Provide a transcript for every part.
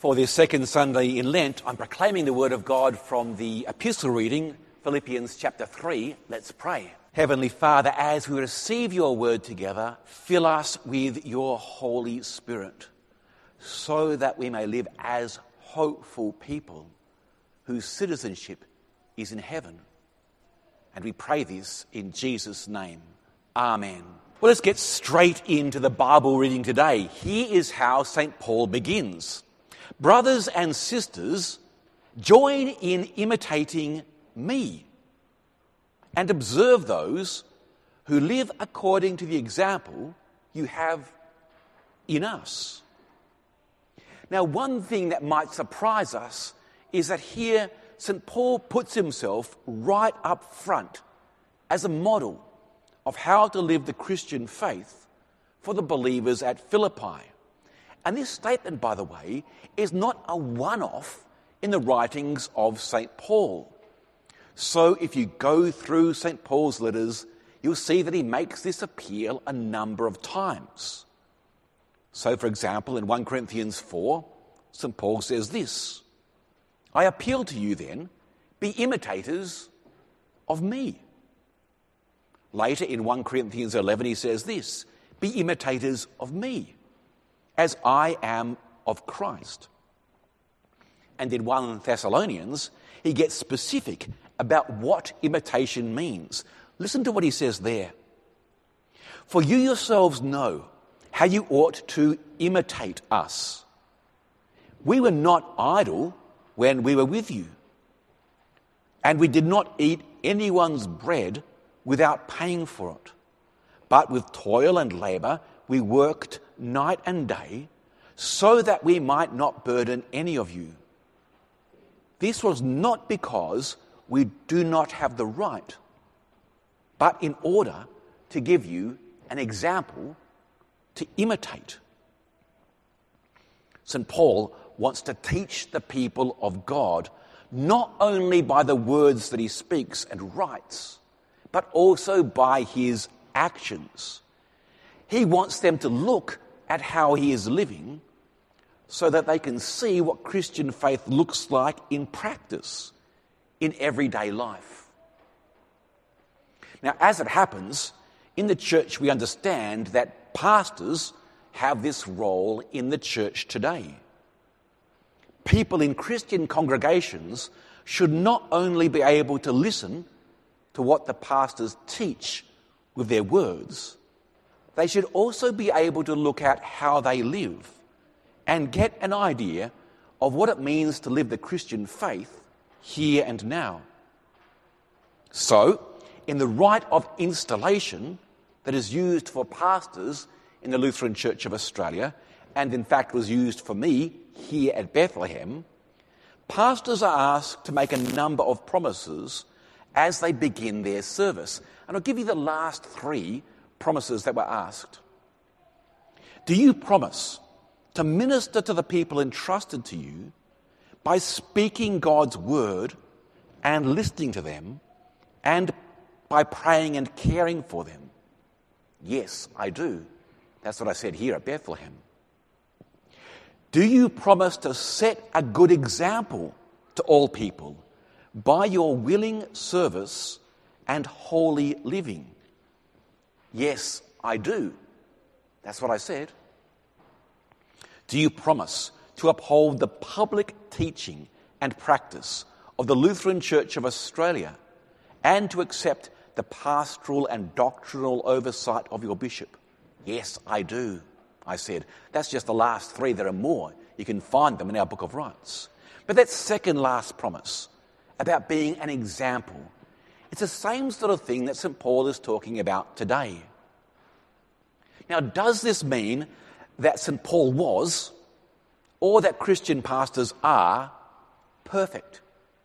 For this second Sunday in Lent, I'm proclaiming the Word of God from the epistle reading, Philippians chapter 3. Let's pray. Heavenly Father, as we receive your Word together, fill us with your Holy Spirit, so that we may live as hopeful people whose citizenship is in heaven. And we pray this in Jesus' name. Amen. Well, let's get straight into the Bible reading today. Here is how St. Paul begins. Brothers and sisters, join in imitating me and observe those who live according to the example you have in us. Now, one thing that might surprise us is that here St. Paul puts himself right up front as a model of how to live the Christian faith for the believers at Philippi. And this statement, by the way, is not a one-off in the writings of St. Paul. So if you go through St. Paul's letters, you'll see that he makes this appeal a number of times. So, for example, in 1 Corinthians 4, St. Paul says this, I appeal to you then, be imitators of me. Later in 1 Corinthians 11, he says this, be imitators of me, as I am of Christ. And in 1 Thessalonians, he gets specific about what imitation means. Listen to what he says there. For you yourselves know how you ought to imitate us. We were not idle when we were with you, and we did not eat anyone's bread without paying for it. But with toil and labour, we worked night and day so that we might not burden any of you. This was not because we do not have the right, but in order to give you an example to imitate. St. Paul wants to teach the people of God not only by the words that he speaks and writes, but also by his actions. He wants them to look at how he is living so that they can see what Christian faith looks like in practice, in everyday life. Now, as it happens, in the church we understand that pastors have this role in the church today. People in Christian congregations should not only be able to listen to what the pastors teach with their words, they should also be able to look at how they live and get an idea of what it means to live the Christian faith here and now. So, in the rite of installation that is used for pastors in the Lutheran Church of Australia, and in fact was used for me here at Bethlehem, pastors are asked to make a number of promises as they begin their service. And I'll give you the last three promises that were asked. Do you promise to minister to the people entrusted to you by speaking God's word and listening to them and by praying and caring for them? Yes, I do. That's what I said here at Bethlehem. Do you promise to set a good example to all people by your willing service and holy living? Yes, I do. That's what I said. Do you promise to uphold the public teaching and practice of the Lutheran Church of Australia and to accept the pastoral and doctrinal oversight of your bishop? Yes, I do, I said. That's just the last three. There are more. You can find them in our Book of Rites. But that second last promise about being an example, it's the same sort of thing that St. Paul is talking about today. Now, does this mean that St. Paul was, or that Christian pastors are, perfect?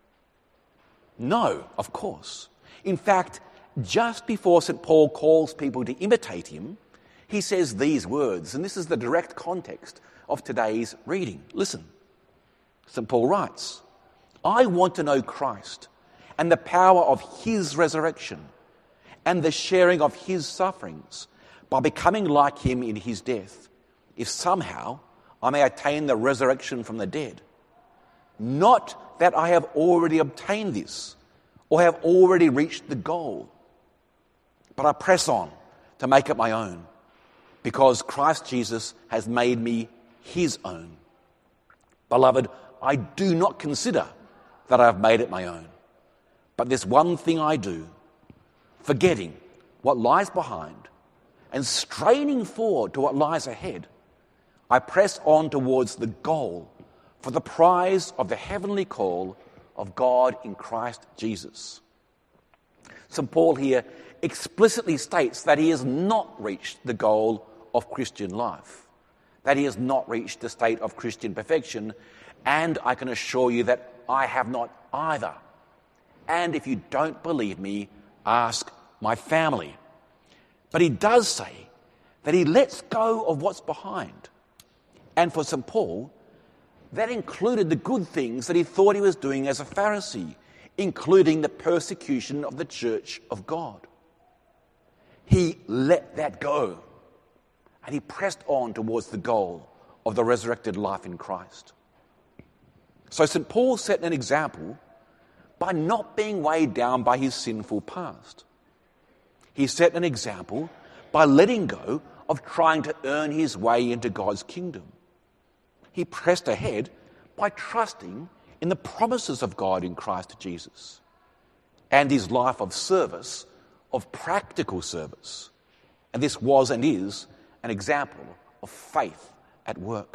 No, of course. In fact, just before St. Paul calls people to imitate him, he says these words, and this is the direct context of today's reading. Listen. St. Paul writes, I want to know Christ and the power of his resurrection and the sharing of his sufferings by becoming like him in his death, if somehow I may attain the resurrection from the dead. Not that I have already obtained this or have already reached the goal, but I press on to make it my own, because Christ Jesus has made me his own. Beloved, I do not consider that I have made it my own, but this one thing I do, forgetting what lies behind and straining forward to what lies ahead, I press on towards the goal for the prize of the heavenly call of God in Christ Jesus. St. Paul here explicitly states that he has not reached the goal of Christian life, that he has not reached the state of Christian perfection, and I can assure you that I have not either. And if you don't believe me, ask my family. But he does say that he lets go of what's behind. And for St. Paul, that included the good things that he thought he was doing as a Pharisee, including the persecution of the church of God. He let that go, and he pressed on towards the goal of the resurrected life in Christ. So St. Paul set an example by not being weighed down by his sinful past. He set an example by letting go of trying to earn his way into God's kingdom. He pressed ahead by trusting in the promises of God in Christ Jesus, and his life of service, of practical service. And this was and is an example of faith at work.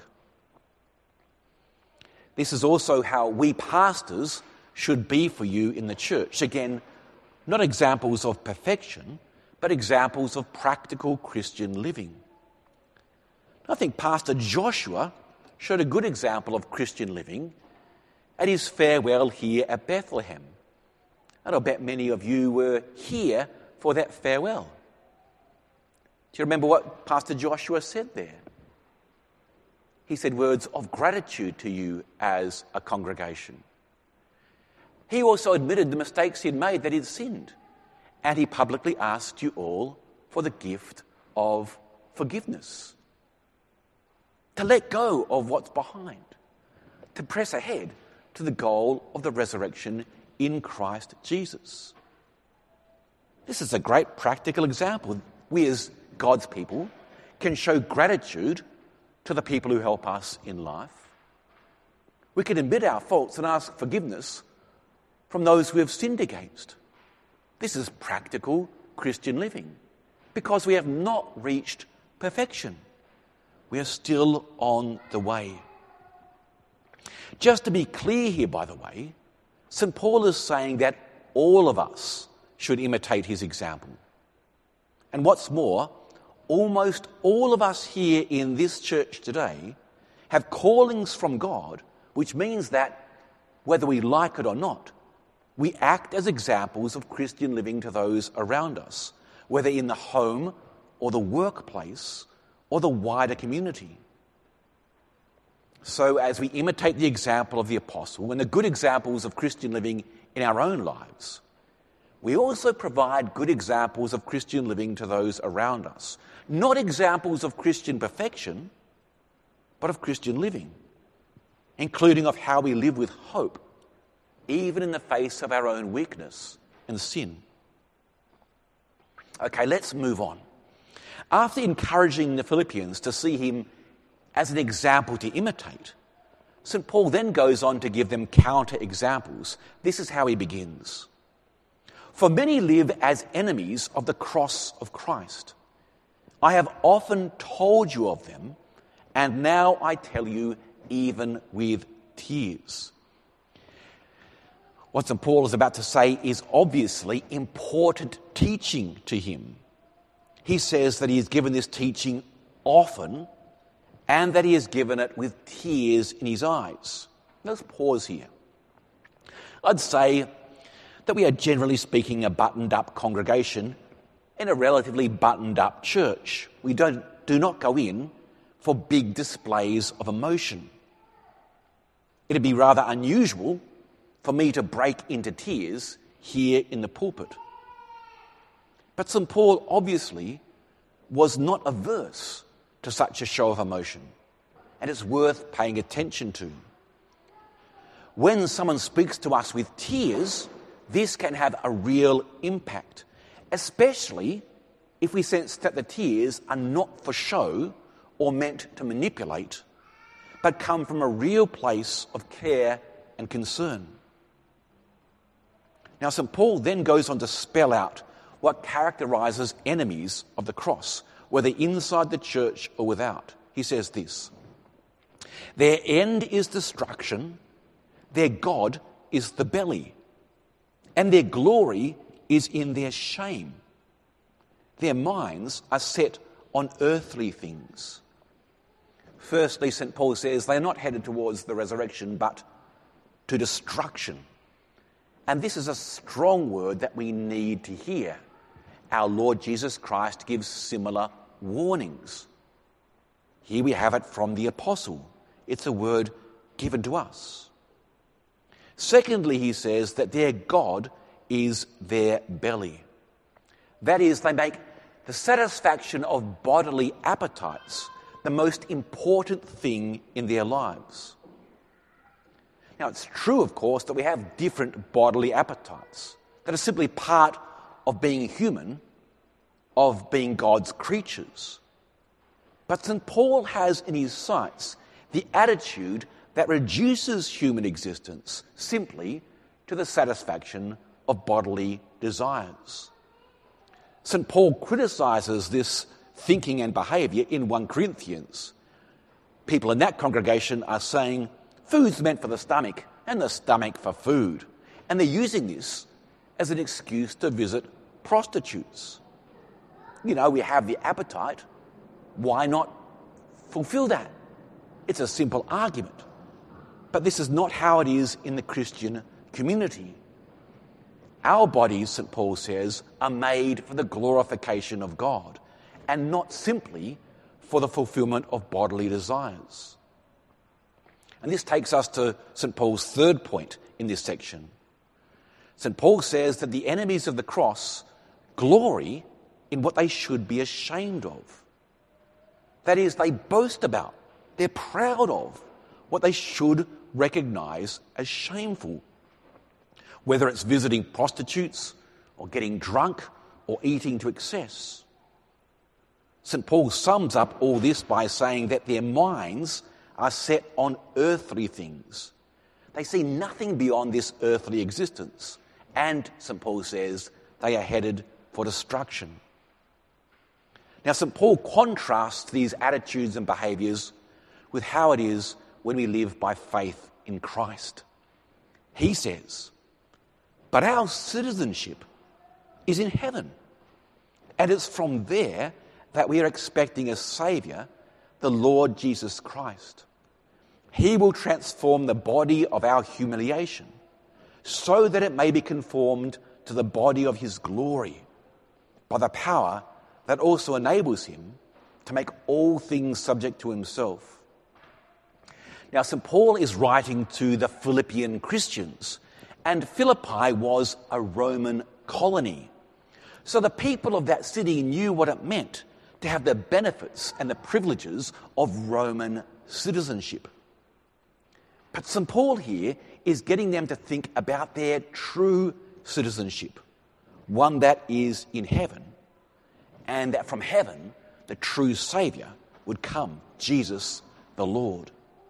This is also how we pastors should be for you in the church. Again, not examples of perfection, but examples of practical Christian living. I think Pastor Joshua showed a good example of Christian living at his farewell here at Bethlehem. And I'll bet many of you were here for that farewell. Do you remember what Pastor Joshua said there? He said words of gratitude to you as a congregation. He also admitted the mistakes he'd made, that he'd sinned. And he publicly asked you all for the gift of forgiveness. To let go of what's behind. To press ahead to the goal of the resurrection in Christ Jesus. This is a great practical example. We as God's people can show gratitude to the people who help us in life. We can admit our faults and ask forgiveness from those we have sinned against. This is practical Christian living because we have not reached perfection. We are still on the way. Just to be clear here, by the way, St. Paul is saying that all of us should imitate his example. And what's more, almost all of us here in this church today have callings from God, which means that, whether we like it or not, we act as examples of Christian living to those around us, whether in the home or the workplace or the wider community. So as we imitate the example of the apostle and the good examples of Christian living in our own lives, we also provide good examples of Christian living to those around us. Not examples of Christian perfection, but of Christian living, including of how we live with hope, even in the face of our own weakness and sin. Okay, let's move on. After encouraging the Philippians to see him as an example to imitate, St. Paul then goes on to give them counter-examples. This is how he begins. For many live as enemies of the cross of Christ. I have often told you of them, and now I tell you even with tears. What St. Paul is about to say is obviously important teaching to him. He says that he has given this teaching often and that he has given it with tears in his eyes. Let's pause here. I'd say that we are generally speaking a buttoned-up congregation in a relatively buttoned-up church. We do not go in for big displays of emotion. It'd be rather unusual for me to break into tears here in the pulpit. But St. Paul obviously was not averse to such a show of emotion. and it's worth paying attention to. When someone speaks to us with tears, this can have a real impact, especially if we sense that the tears are not for show or meant to manipulate, but come from a real place of care and concern. Now, St. Paul then goes on to spell out what characterises enemies of the cross, whether inside the church or without. He says this: their end is destruction, their God is the belly, and their glory is in their shame. Their minds are set on earthly things. Firstly, St. Paul says they're not headed towards the resurrection, but to destruction. And this is a strong word that we need to hear. Our Lord Jesus Christ gives similar warnings. Here we have it from the apostle. It's a word given to us. Secondly, he says that their God is their belly. That is, they make the satisfaction of bodily appetites the most important thing in their lives. Now, it's true, of course, that we have different bodily appetites that are simply part of being human, of being God's creatures. But St. Paul has in his sights the attitude that reduces human existence simply to the satisfaction of bodily desires. St. Paul criticises this thinking and behaviour in 1 Corinthians. People in that congregation are saying, food's meant for the stomach and the stomach for food. And they're using this as an excuse to visit prostitutes. You know, we have the appetite. Why not fulfill that? It's a simple argument. But this is not how it is in the Christian community. Our bodies, St. Paul says, are made for the glorification of God and not simply for the fulfillment of bodily desires. And this takes us to St. Paul's third point in this section. St. Paul says that the enemies of the cross glory in what they should be ashamed of. That is, they boast about, they're proud of what they should recognise as shameful. Whether it's visiting prostitutes or getting drunk or eating to excess. St. Paul sums up all this by saying that their minds are set on earthly things. They see nothing beyond this earthly existence. And, St. Paul says, they are headed for destruction. Now, St. Paul contrasts these attitudes and behaviours with how it is when we live by faith in Christ. He says, but our citizenship is in heaven, and it's from there that we are expecting a Saviour, the Lord Jesus Christ. He will transform the body of our humiliation so that it may be conformed to the body of his glory by the power that also enables him to make all things subject to himself. Now, St. Paul is writing to the Philippian Christians, and Philippi was a Roman colony. So the people of that city knew what it meant to have the benefits and the privileges of Roman citizenship. But St. Paul here is getting them to think about their true citizenship, one that is in heaven, and that from heaven the true Saviour would come, Jesus the Lord.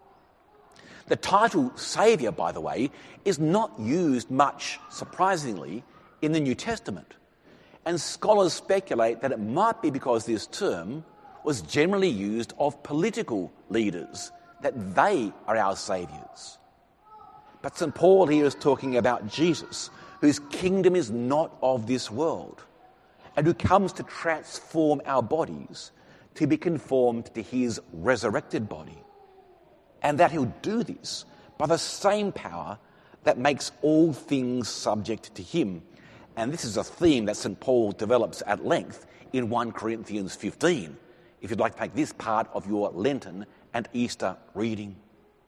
The title Saviour, by the way, is not used much, surprisingly, in the New Testament. And scholars speculate that it might be because this term was generally used of political leaders, that they are our saviours. But St. Paul here is talking about Jesus, whose kingdom is not of this world, and who comes to transform our bodies to be conformed to his resurrected body. And that he'll do this by the same power that makes all things subject to him. And this is a theme that St. Paul develops at length in 1 Corinthians 15, if you'd like to make this part of your Lenten and Easter reading.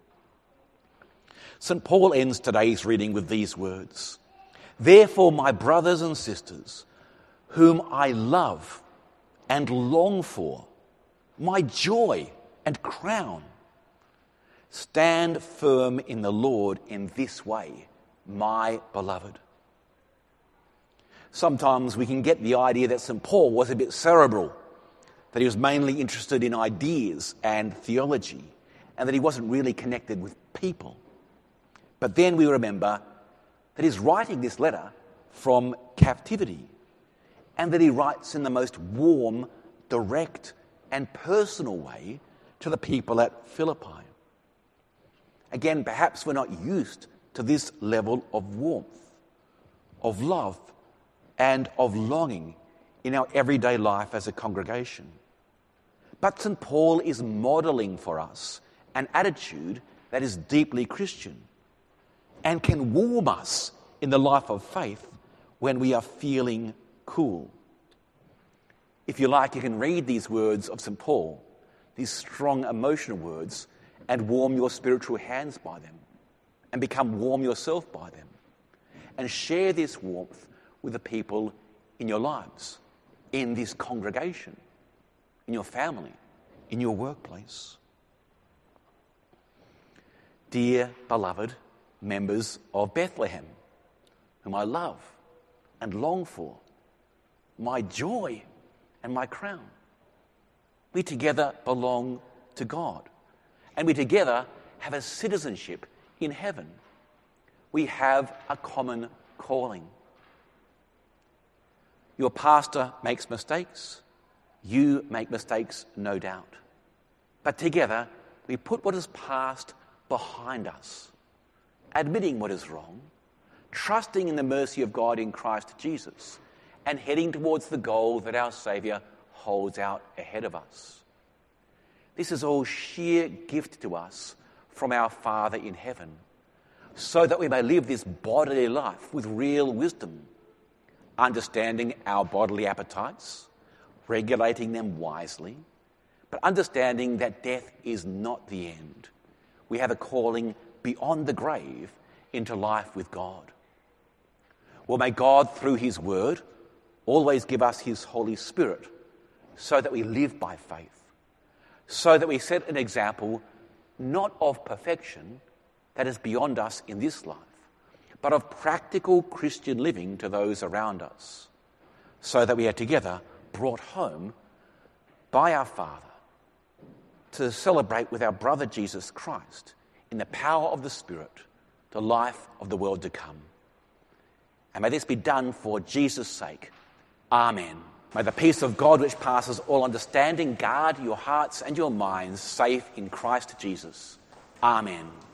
St. Paul ends today's reading with these words: "Therefore, my brothers and sisters, whom I love and long for, my joy and crown, Stand firm in the Lord in this way, my beloved. Sometimes we can get the idea that St. Paul was a bit cerebral, that he was mainly interested in ideas and theology, and that he wasn't really connected with people. But then we remember that he's writing this letter from captivity, and that he writes in the most warm, direct, and personal way to the people at Philippi. Again, perhaps we're not used to this level of warmth, of love, and of longing in our everyday life as a congregation. But St. Paul is modelling for us an attitude that is deeply Christian and can warm us in the life of faith when we are feeling cool. If you like, you can read these words of St. Paul, these strong emotional words, and warm your spiritual hands by them, and become warm yourself by them, and share this warmth with the people in your lives, in this congregation, in your family, in your workplace. Dear beloved members of Bethlehem, whom I love and long for, my joy and my crown. We together belong to God, and we together have a citizenship in heaven. We have a common calling. Your pastor makes mistakes. You make mistakes, no doubt. But together, we put what is past behind us, admitting what is wrong, trusting in the mercy of God in Christ Jesus, and heading towards the goal that our Saviour holds out ahead of us. This is all sheer gift to us from our Father in heaven, so that we may live this bodily life with real wisdom, understanding our bodily appetites, regulating them wisely, but understanding that death is not the end. We have a calling beyond the grave into life with God. Well, may God, through his word, always give us his Holy Spirit so that we live by faith, so that we set an example not of perfection that is beyond us in this life, but of practical Christian living to those around us, so that we are together brought home by our Father to celebrate with our brother Jesus Christ in the power of the Spirit the life of the world to come. And may this be done for Jesus' sake. Amen. May the peace of God, which passes all understanding, guard your hearts and your minds safe in Christ Jesus. Amen.